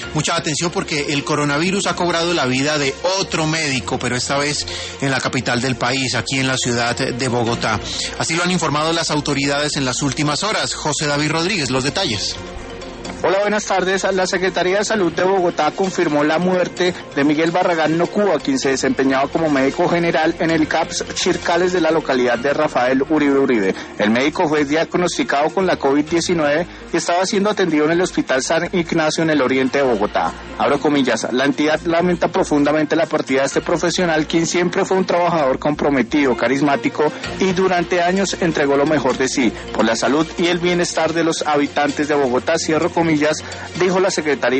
mucha atención porque el coronavirus ha cobrado la vida de otro médico, pero esta vez en la capital del país, aquí en la ciudad de Bogotá. Así lo han informado las autoridades en las últimas horas. José David Rodríguez, los detalles. Hola, buenas tardes. La Secretaría de Salud de Bogotá confirmó la muerte de Miguel Barragán Nocúa, quien se desempeñaba como médico general en el CAPS Chircales de la localidad de Rafael Uribe. El médico fue diagnosticado con la COVID-19 y estaba siendo atendido en el Hospital San Ignacio en el oriente de Bogotá. Abro comillas, la entidad lamenta profundamente la partida de este profesional, quien siempre fue un trabajador comprometido, carismático y durante años entregó lo mejor de sí por la salud y el bienestar de los habitantes de Bogotá. Cierro comillas, dijo la Secretaría